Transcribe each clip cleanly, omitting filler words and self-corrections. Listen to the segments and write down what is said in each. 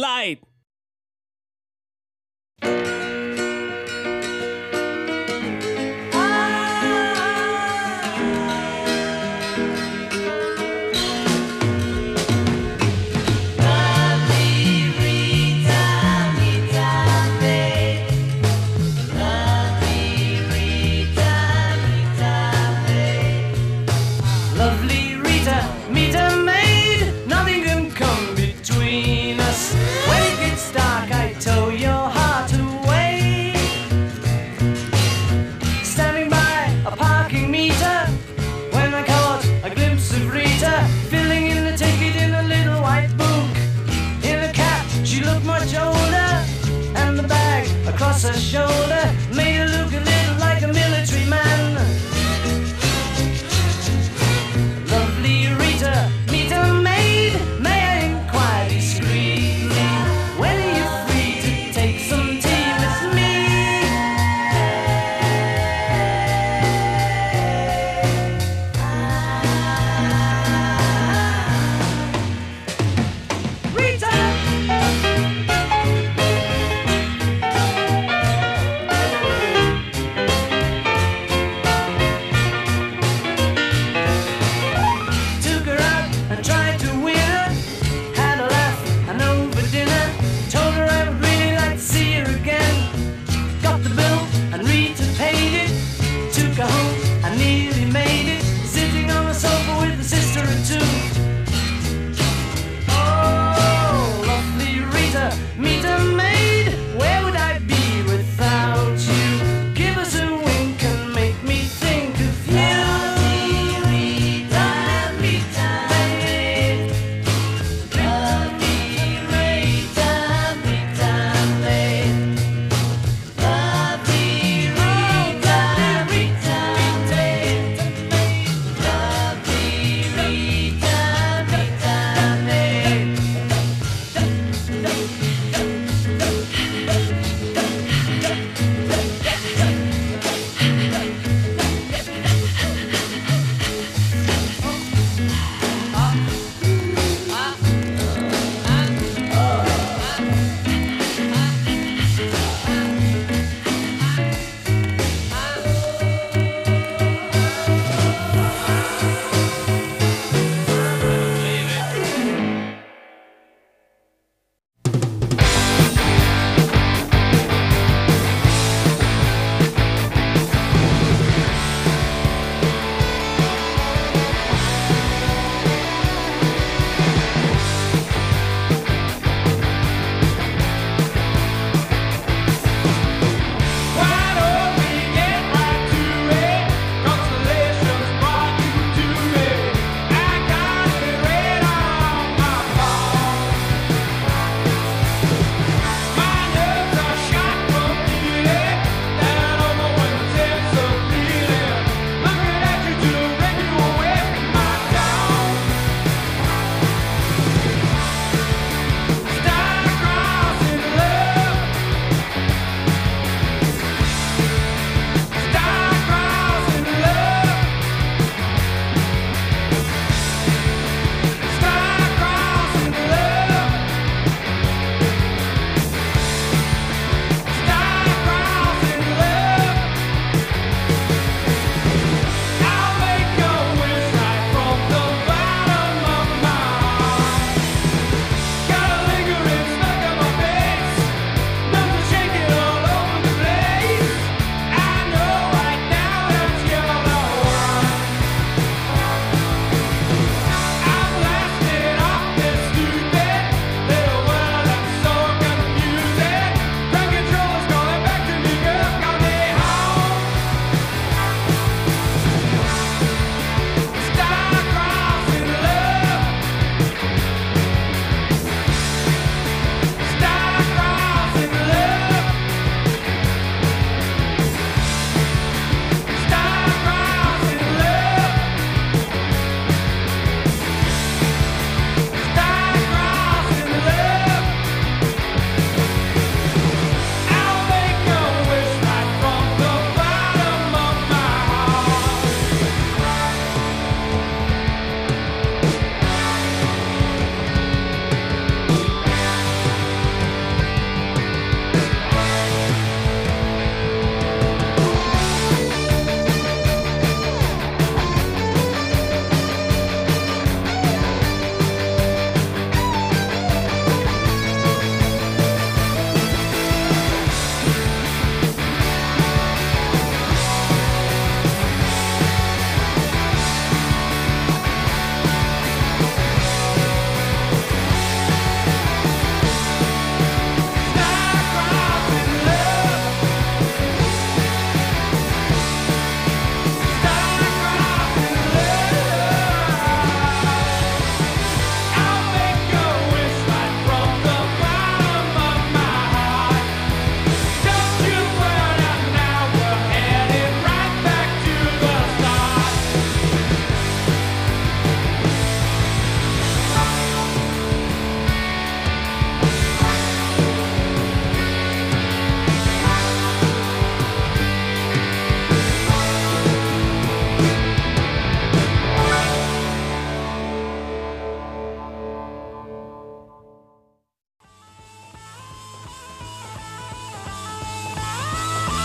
light. Lovely Rita, meet a maid, nothing can come between us. When it gets dark, I tow your heart away. Standing by a parking meter, when I caught a glimpse of Rita, filling in the ticket in a little white book. In a cap, she looked much older, and the bag across her shoulder made her look a little like a military man. Lovely Rita, meet a maid, may I inquire discreetly, when are you free to take some tea with me? Rita! Took her out and tried to win her. Had a laugh and over dinner. Told her I would really like to see her again. Got the bill and Rita paid it. Took her home and nearly made it. Sitting on the sofa with a sister or two. Oh,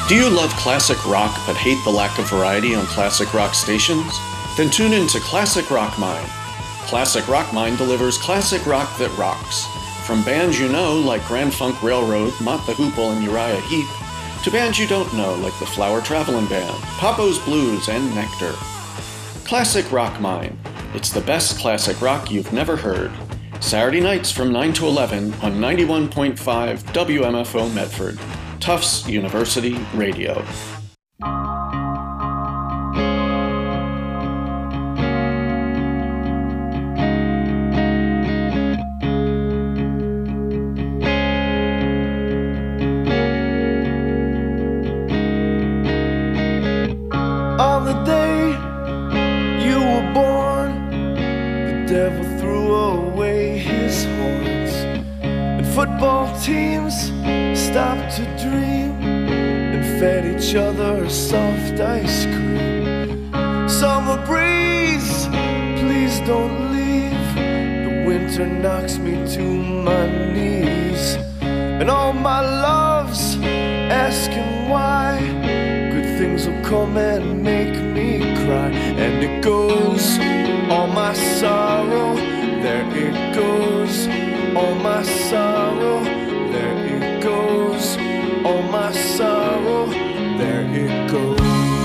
Do you love classic rock but hate the lack of variety on classic rock stations? Then tune in to Classic Rock Mine. Classic Rock Mine delivers classic rock that rocks. From bands you know like Grand Funk Railroad, Mott the Hoople, and Uriah Heep, to bands you don't know like the Flower Traveling Band, Papo's Blues, and Nectar. Classic Rock Mine. It's the best classic rock you've never heard. Saturday nights from 9 to 11 on 91.5 WMFO Medford, Tufts University Radio. On the day you were born, the devil threw away his horns, and football teams stopped to dream and fed each other soft ice cream. Summer breeze, please don't leave. The winter knocks me to my knees, and all my loves asking why. Good things will come and make me cry. And it goes, all my sorrow, there it goes. All my sorrow, there it goes. All my sorrow, there it goes.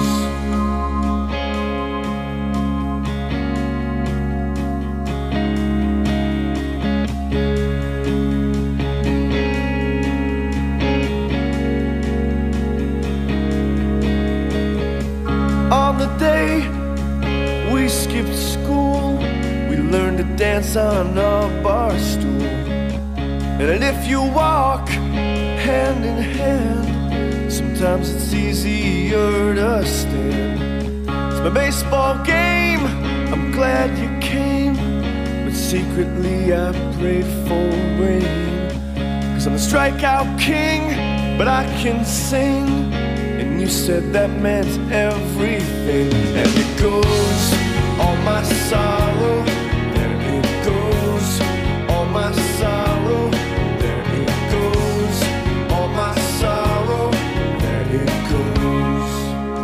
On the day we skipped school, we learned to dance on a bar stool. And if you walk hand in hand, sometimes it's easier to stand. It's my baseball game, I'm glad you came, but secretly I prayed for rain. 'Cause I'm the strikeout king, but I can sing, and you said that meant everything. And it goes, all my sorrow, there it goes. All my sorrow, there it goes. All my sorrow, there it goes.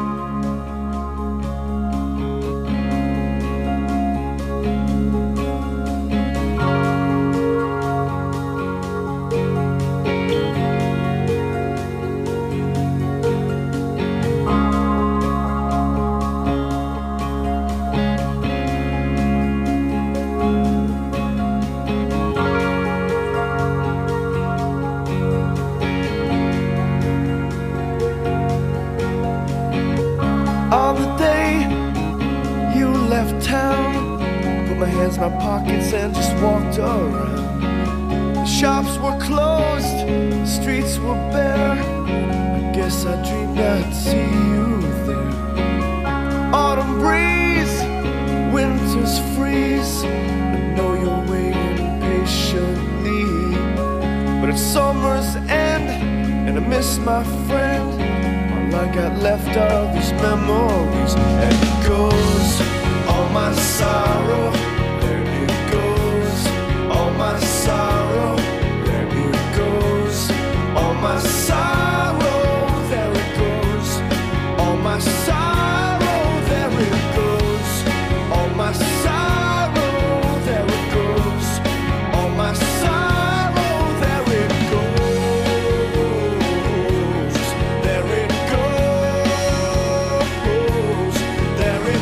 On the day you left town, put my hands in my pockets and just walked around. The shops were closed, the streets were bare. I guess I dreamed I'd see you there. Autumn breeze, winter's freeze, I know you're waiting patiently, but it's summer's end and I miss my friend. All I got left are these memories. And it goes, all my sorrow, there it goes. All my sorrow, there it goes. All my sorrow, there it goes. All my sorrow, there it goes. All my sorrow, there it goes. All my sorrow, there it goes. There it goes. There it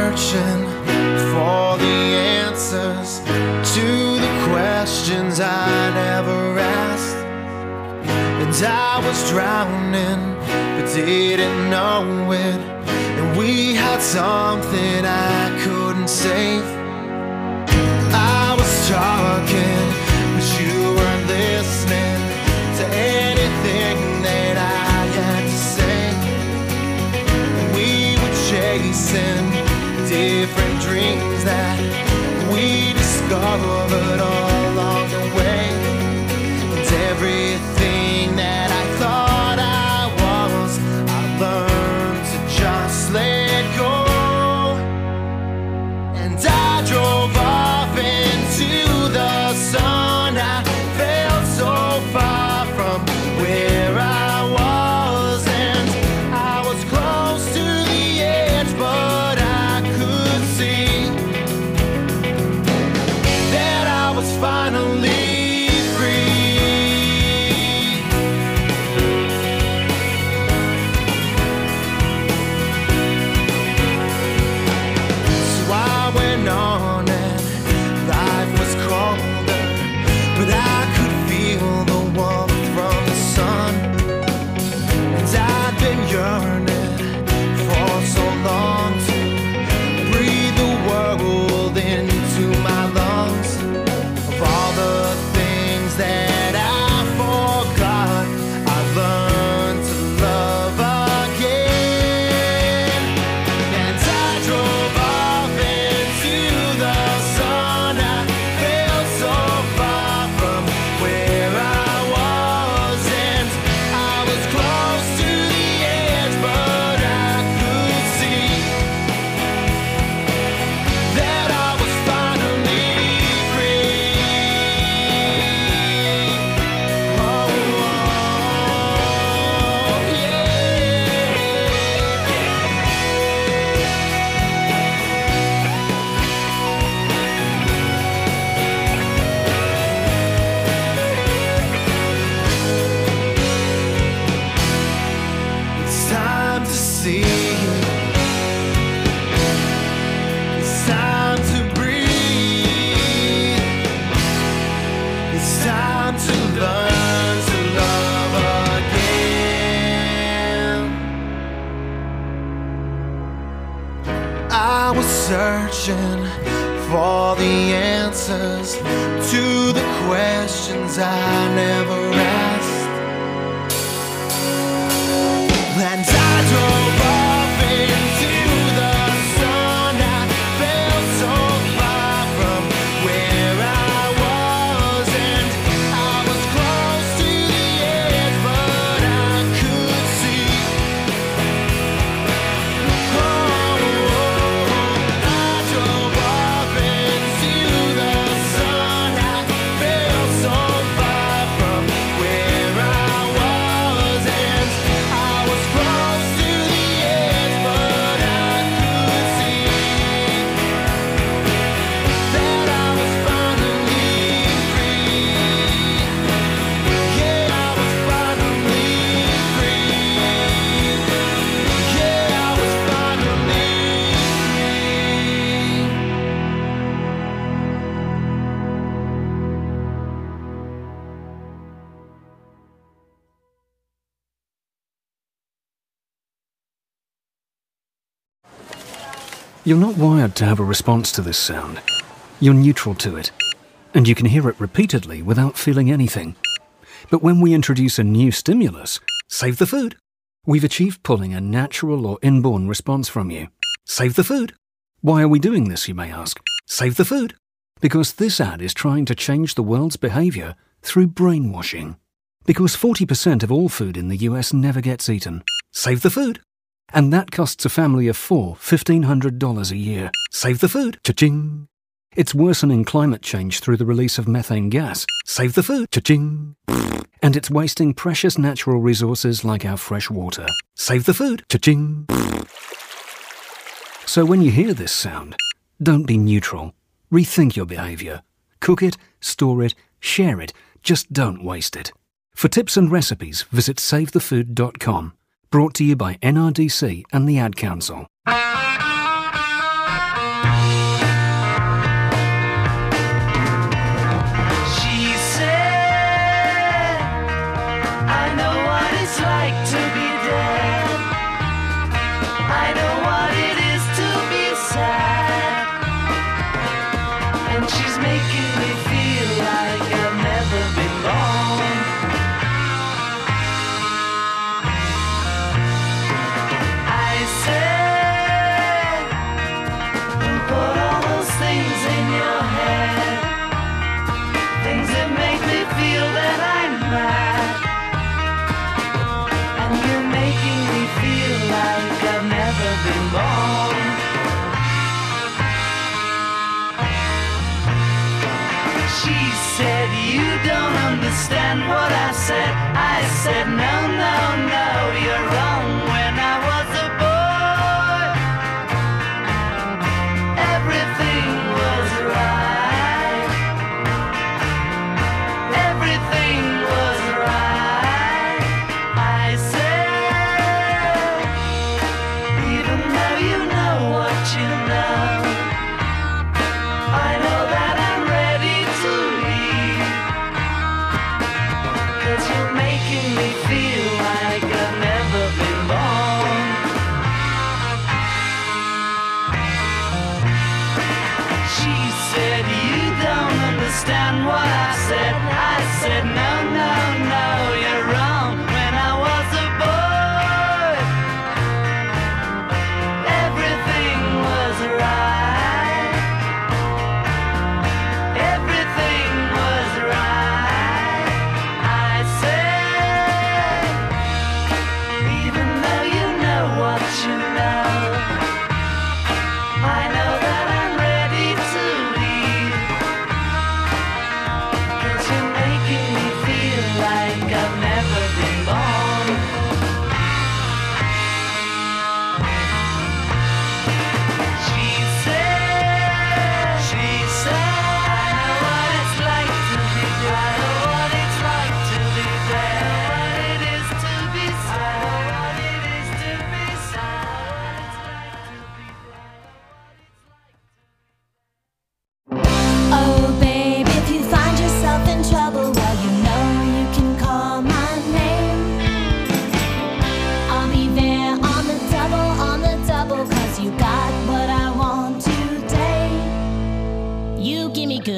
searching for the answers to the questions I never asked. And I was drowning, but didn't know it. And we had something I couldn't save. I was talking, but you weren't listening to anything that I had to say. And we were chasing different dreams that we discovered all along the way. And everything that I thought I was, I learned to just let go. And I drove off into the sun. I felt so far from where I was, and I was close to the edge, but I could see that I was finally free. So I went on and life was colder, but I could feel the warmth from the sun. And I'd been yearning for so long to breathe the world into my lungs. Of all the things that I forgot, I learned to love again. And I drove off into the sun. I felt so far from where I was, and I was close to the edge, but I could see that I was finally free. Oh, it's time to see. It's time to breathe. It's time to learn to love again. I was searching for the answers to the questions I never asked. And I drove off into the sun. I felt so far from where I was, and I was close to the edge, but I could see. I drove off into the sun. I felt so far from where I was, and I was close to the edge, but I could see that I was finally free. Yeah, I was finally free. Yeah, I was finally You're not wired to have a response to this sound. You're neutral to it, and you can hear it repeatedly without feeling anything. But when we introduce a new stimulus, save the food, we've achieved pulling a natural or inborn response from you. Save the food. Why are we doing this, you may ask? Save the food. Because this ad is trying to change the world's behavior through brainwashing. Because 40% of all food in the US never gets eaten. Save the food. And that costs a family of four $1,500 a year. Save the food. Cha-ching. It's worsening climate change through the release of methane gas. Save the food. Cha-ching. And it's wasting precious natural resources like our fresh water. Save the food. Cha-ching. So when you hear this sound, don't be neutral. Rethink your behavior. Cook it, store it, share it. Just don't waste it. For tips and recipes, visit savethefood.com. Brought to you by NRDC and the Ad Council.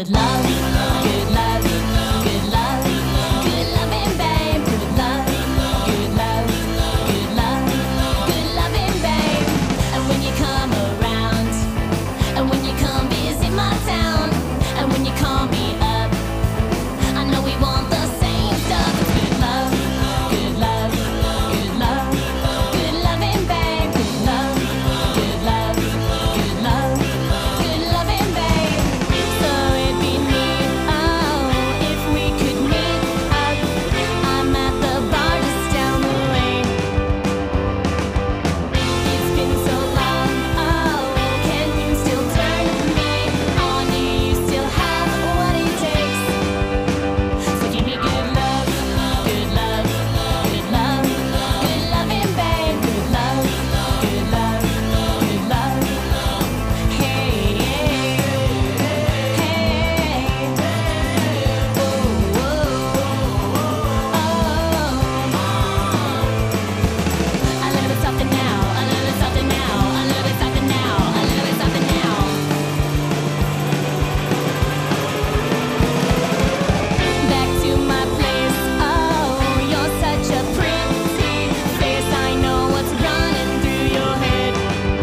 good love, good love, good love, good loving, babe. Good love, good love, good love, good loving, babe. And when you come around, and when you come visit my town, and when you call me up, I know we want the same stuff. It's good love, good love, good love, good loving, babe. Good love, good love, good love, good loving, babe. So it'd be neat, oh, if we could meet up. I'm at the bar just down the lane. It's been so long, oh, can you still turn me on? Do you still have what it takes? So give me good love, good love, good love, good loving, babe. Good love, good love, good love. Hey, hey, hey. Oh, oh, oh. A little bit something now, a little bit something now, a little bit something now, a little bit something now. Back to my place, oh, you're such a pretty face. I know what's running through your head.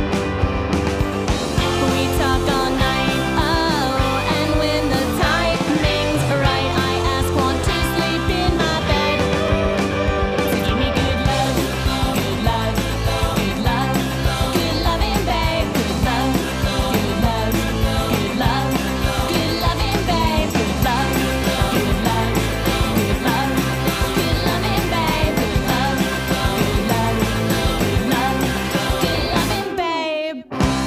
We talk all night, oh, and when the timing's right, I ask one to sleep in my bed. So give me good love, good love, good love, good loving, babe. Good love, good love, good love, good loving, babe. Good love, good love, good love, good loving, babe. Good love, good love, good love, good loving, babe.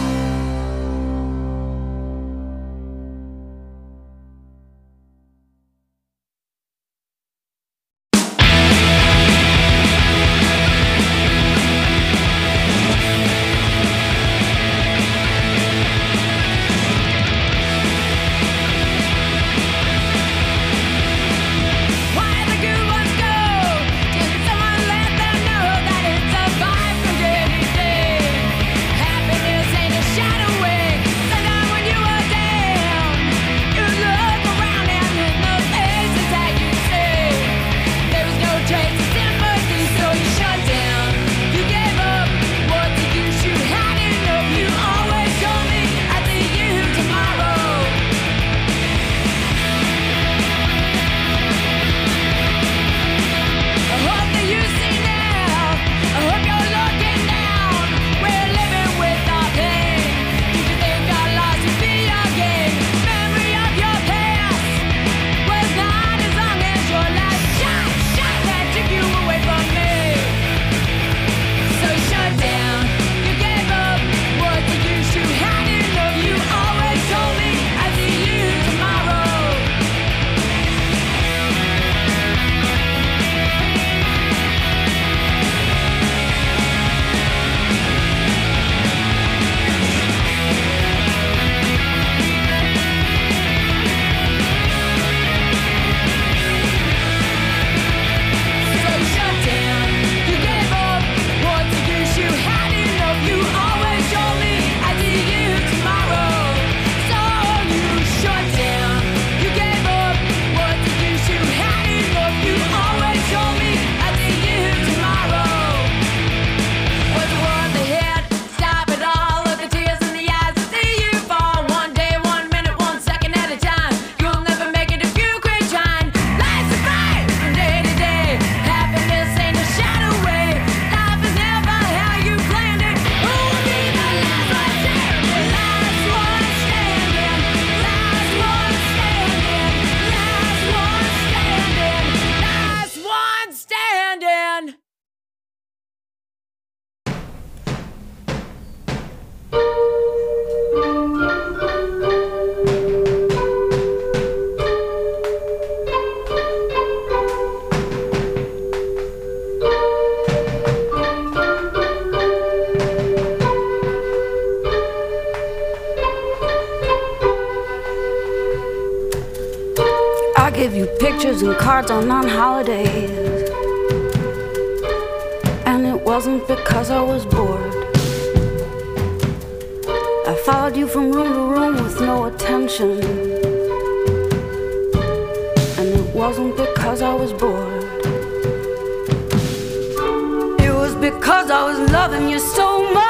Why the good ones go? Did someone let them know that it's a vibe from day to day? Happiness ain't a shadow away. Sometimes when you are down, you look around and in the faces that you see, there was no trace of sympathy, so you shut down. You gave up. What did you shoot? Had enough. You always told me I'd see you tomorrow. I hope that you see now. I hope you're looking down. We're living with our pain. Did you think our loss would be our gain? Memory of your past was not as long as your last shot that took you away from me. So shut down. You gave up. What did you shoot? Had enough. You always told me I'd see you tomorrow. So shut down. You gave up. What did you shoot? Had enough. You always told me I'd see you tomorrow. So you shut down. You gave up. What did you shoot? Had enough. You always told me I'd see you tomorrow. Was it worth the hit? Stop it all. Look the tears in the eyes. I see you fall. 1 day, 1 minute, 1 second at a time. You'll never make it if you quit trying. Life's a fight from day to day. Happiness ain't a shadow away. Life is never how you planned it. Who will be the last one standing? Last one standing. Last one standing. Last one standing. Last one standing. I give you pictures and cards on non-holidays, and it wasn't because I was bored. I followed you from room to room with no attention. wasn't because I was bored. It was because I was loving you so much.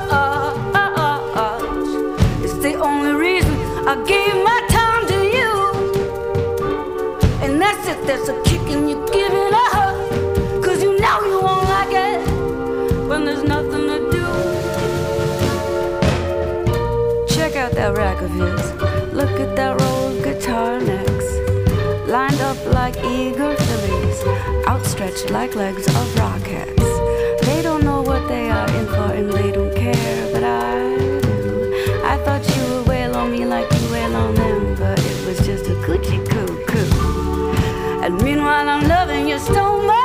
It's the only reason I gave my time to you. And that's it, there's a kick in you giving up. 'Cause you know you won't like it when there's nothing to do. Check out that rack of his. Look at that row of guitar necks, lined up like eager fillies, outstretched like legs of rockets. They don't know what they are in for and they don't care, but I do. I thought you would wail on me like you wail on them, but it was just a coochie coo coo. And meanwhile I'm loving you so much.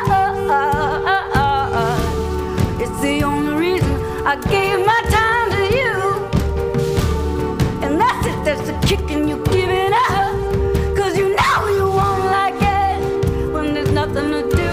It's the only reason I gave my time to you. And that's it, that's the kick in you giving up. 'Cause you know you won't like it when there's nothing to do.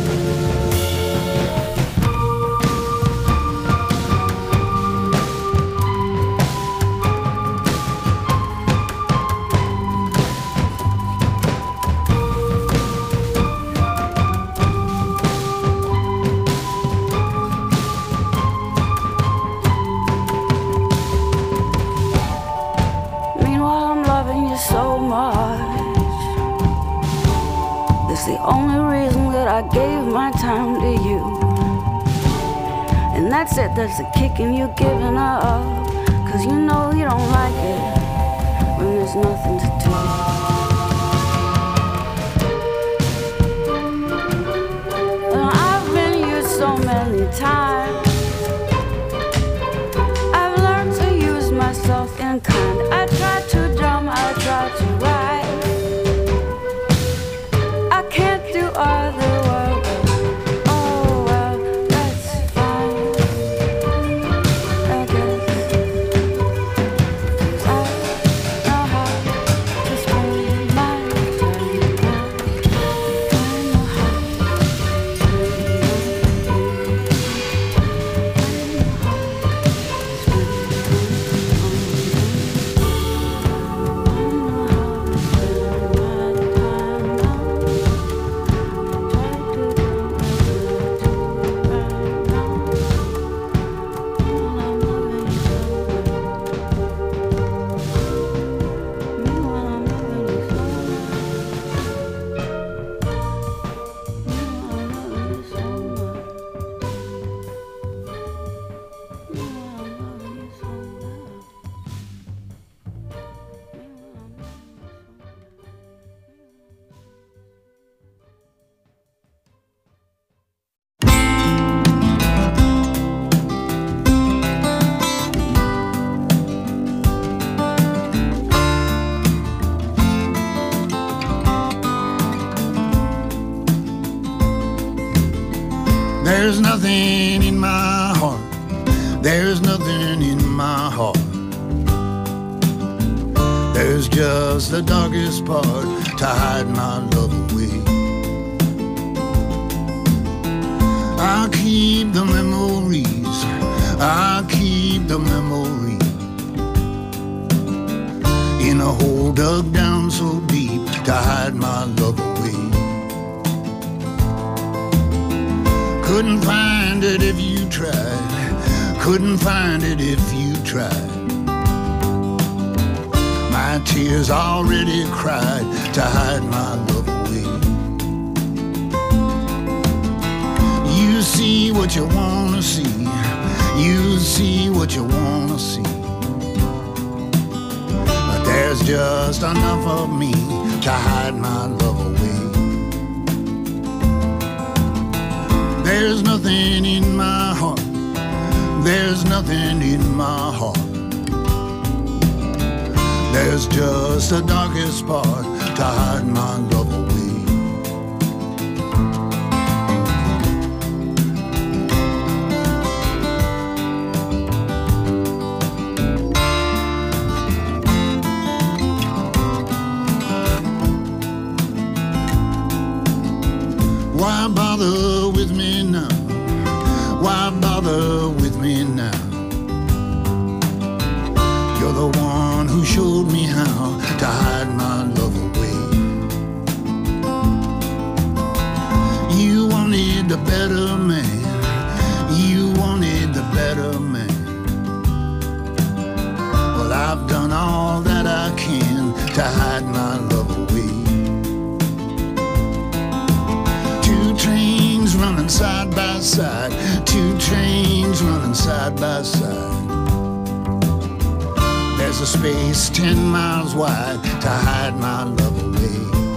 The only reason that I gave my time to you. And that's it, that's the kicking you giving up. 'Cause you know you don't like it when there's nothing to do. And I've been used so many times. I've learned to use myself in kind. I try to drum, I try to write. Can't do other work. Oh well, that's fine, I guess. 'Cause I know how to spend my time now. I know how to There's nothing in my heart. There's nothing in my heart. There's just the darkest part to hide my love away. I keep the memories. I keep the memories in a hole dug down so deep to hide my love away. Couldn't find it if you tried. Couldn't find it if you tried. My tears already cried to hide my love away. You see what you wanna see. You see what you wanna see. But there's just enough of me to hide my love away. There's nothing in my heart. There's nothing in my heart. There's just the darkest part to hide my love away. Why bother with me now? Why bother with me now? You're the one who showed me how to hide my love away. better man. You wanted the better man. Well, I've done all that I can to hide my love away. Two trains running side by side. Two trains running side by side. There's a space 10 miles wide to hide my love away.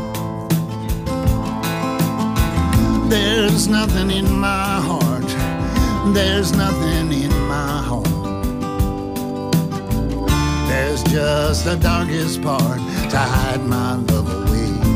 There's nothing in my heart. There's nothing in my heart. There's just the darkest part to hide my love away.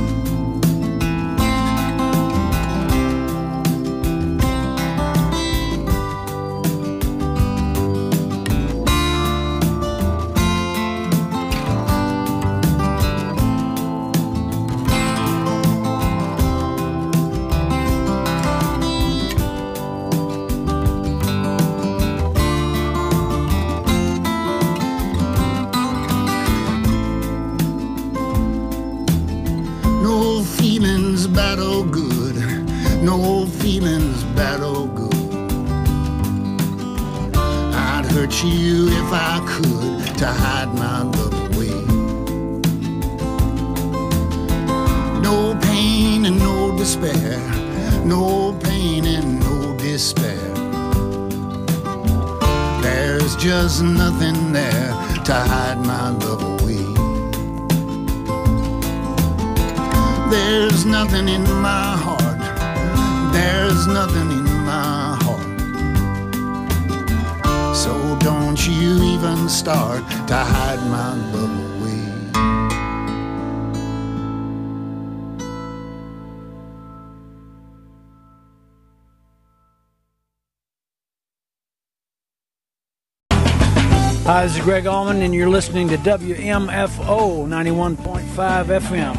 No feelings bad or good. I'd hurt you if I could to hide my love away. No pain and no despair. No pain and no despair. There's just nothing there to hide my love away. There's nothing in my heart. There's nothing in my heart. So don't you even start to hide my love away. Hi, this is Greg Allman, and you're listening to WMFO 91.5 FM.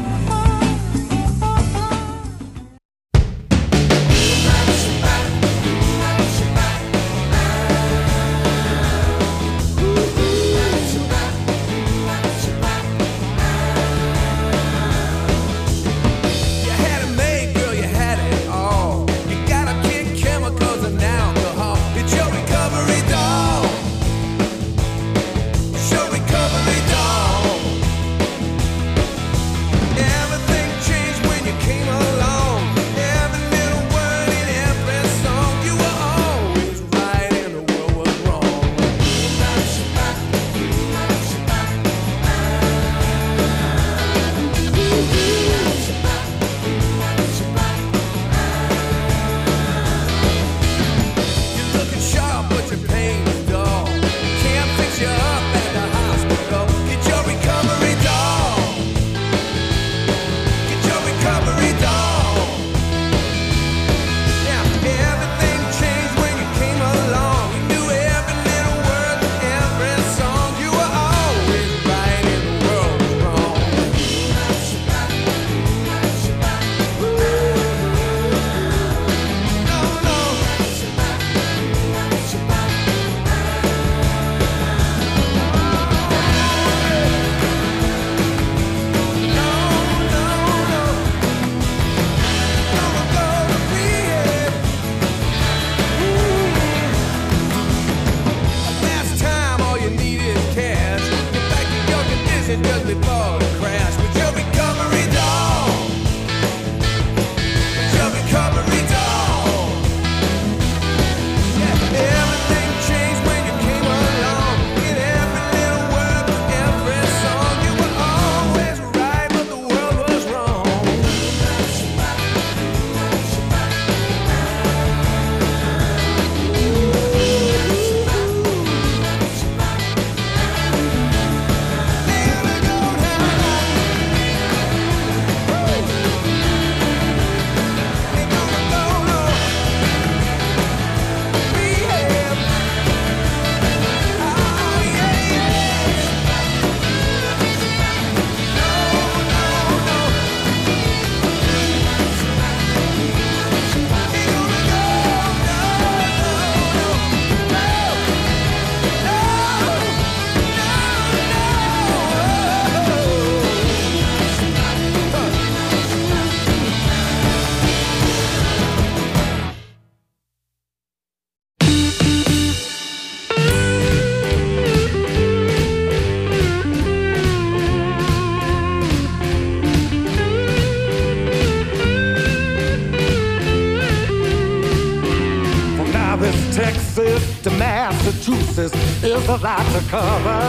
there's a lot to cover.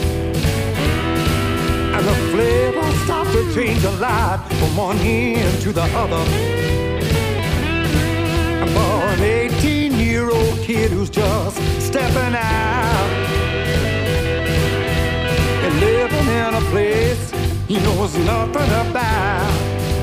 And the flavor starts to change a lot from one end to the other. And for an 18-year-old kid who's just stepping out and living in a place he knows nothing about,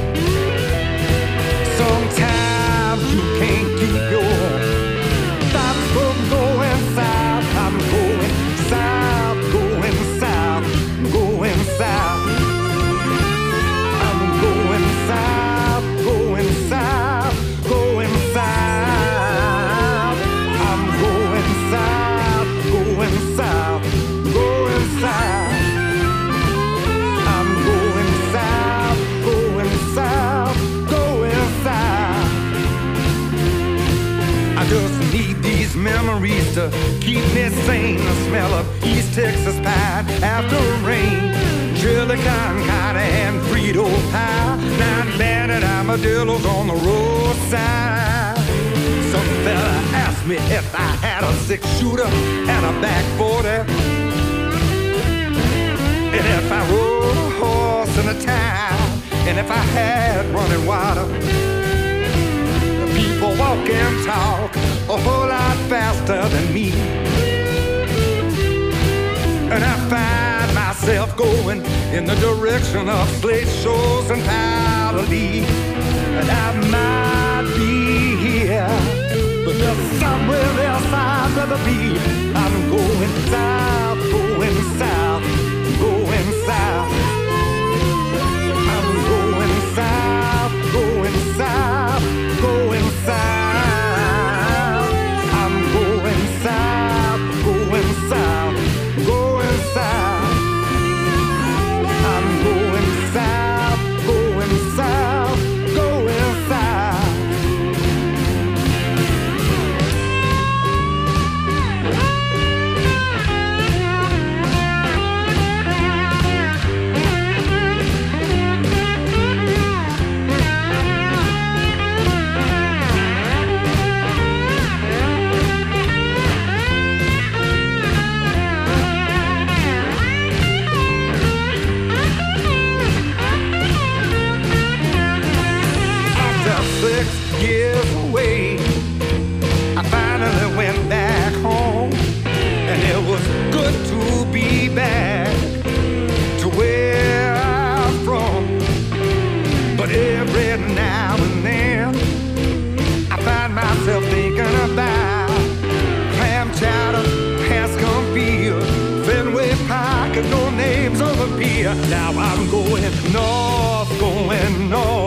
sometimes you can't keep your thoughts from going south. I'm going south, going south, going south. I'm going south, going south, going south. I'm going south, going south, going south. I'm going south, going south, going south. I just need these memories to keep me sane. The smell of East Texas pie after rain, chili con carne and Frito pie, 9-banded armadillos on the roadside. Some fella asked me if I had a 6-shooter and a back 40, and if I rode a horse in a town, and if I had running water. People walk and talk a whole lot faster than me, and I find myself going in the direction of slate shows and powder leaf. And I might be here, but there's somewhere else I'd rather be. I'm going south, going south, going south. I'm going south, going south, going south. I'm going south, going south, going south. I'm going south, going south, going south. After 6 years away, I finally went back home, and it was good to be back to where I'm from. But every now and then, I find myself thinking about clam chowder, Hanscom Field, Fenway Park, and no names over beer. Now I'm going north, going north.